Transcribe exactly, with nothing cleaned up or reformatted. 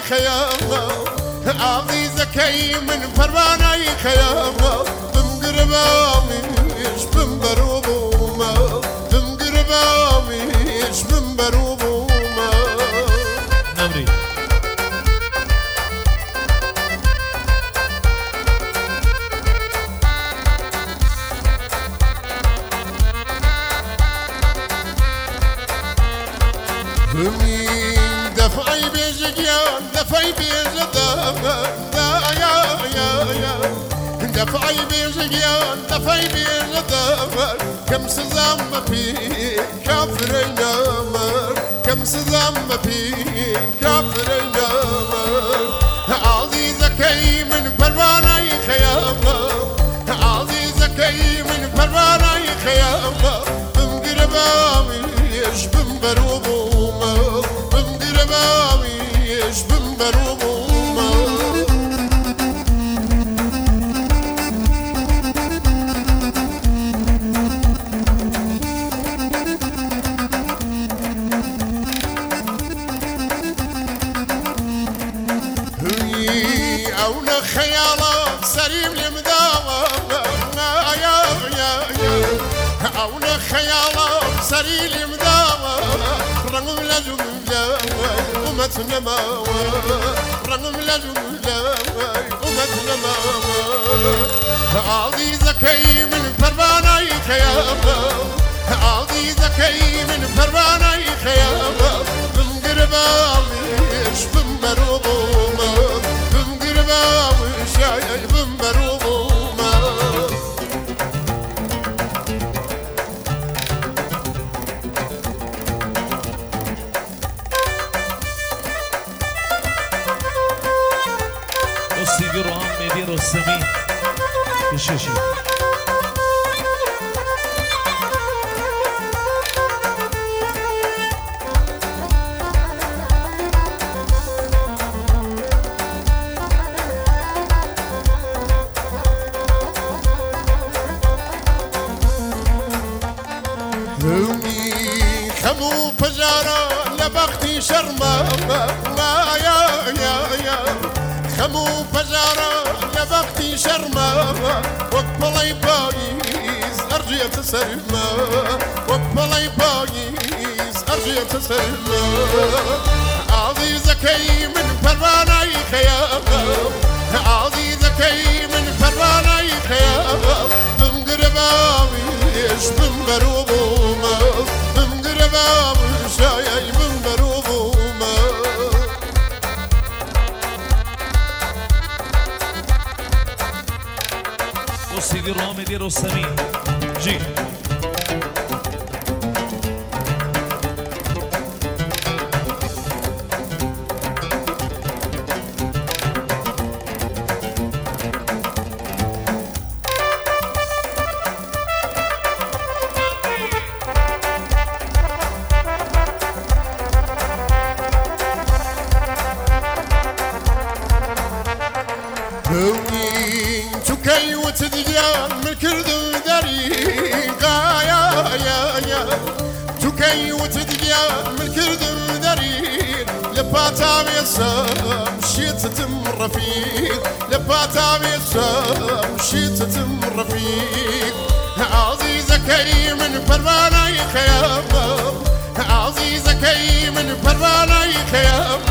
خيامة عزيزكي من فرماني خيامة بمقرباميش بمبروبوما بمقرباميش بمبروبوما نمري همين دفعي بيجيان دفعي بيجدام دا يا يا يا دفعي بيجيان دفعي بيجدام كم سزام في كافرين مر كم سزام في كافرين مر عزيزكي من فرماني خيامة عزيزكي من فرماني خيامة بمقرباميش بمبروبوما بمقرباميش بمبروبوما هي أونا خيالك سريم لمداوة يا يا يا أونا خيالك سريم لمداوة رغم لجملة ومتنا ماوى رغم لجملة ومتنا ماوى عزيزكي من فرماني خيامة عزيزكي من فرماني خيامة بمقرباميش بمبروبوما بمقرباميش يا بمبروبوما والسيجر عم يديروا السمين الشاشي همي خمو فجارة لبختي شرمة ما يا يا يا خمو فجارة لبختي شرمة وقبلي بايز أرجيت سلمة وقبلي بايز أرجيت سلمة عزيزكي من فرماني خيامة عزيزكي من فرماني خيامة بمقرباميش بمبروبوما بمقرباميش يا بمبروبوما والسيجر عم يديروا السمين جي هوني تكي وتديان من كردو دريقا يا يا يا تكي وتديان من كردو دريق لباتا بيسام شيت تم رفيق لباتا بيسام شيت تم رفيق عزيزكي من فرماني خيامة عزيزكي من فرماني خيامة